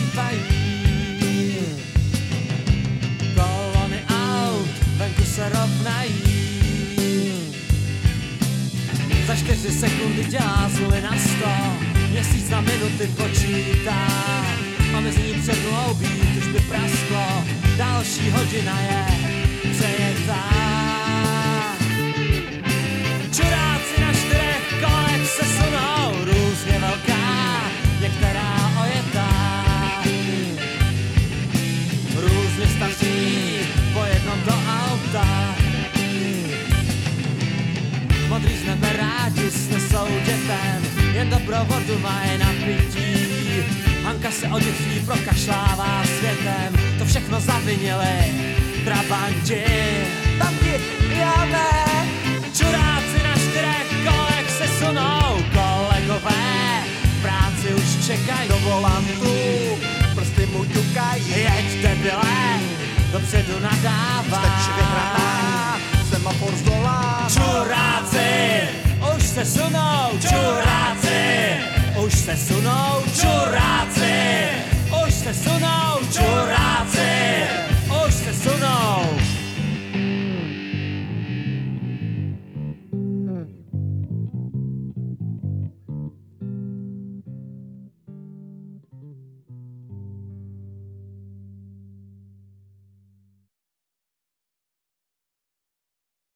šlapají. Kolony aut venku se rovnají. Za 4 sekundy dělá z 0 na 100, měsíc na minuty počítá a mezi ní před být už by prasklo, další hodina je přejetá. Čuráci na 4 kolech se sunou, různě velká, některá ojetá. Různě staří, po jednom do auta. Modrý z nebe rádi snesou dětem, jen doprovodu mají na pití. Hanka se od dětství prokašlává světem, to všechno zavinili trabanti. Tamti, já ne. Čuráci na 4 kolech se sunou, kolegové v práci už čekají do volantu, Prsty mu ťukají, jeď debile, dopředu nadává. Stačí vyhraná, semafor zdolává. Čuráci, už se sunou, čuráci, už se sunou, čuráci.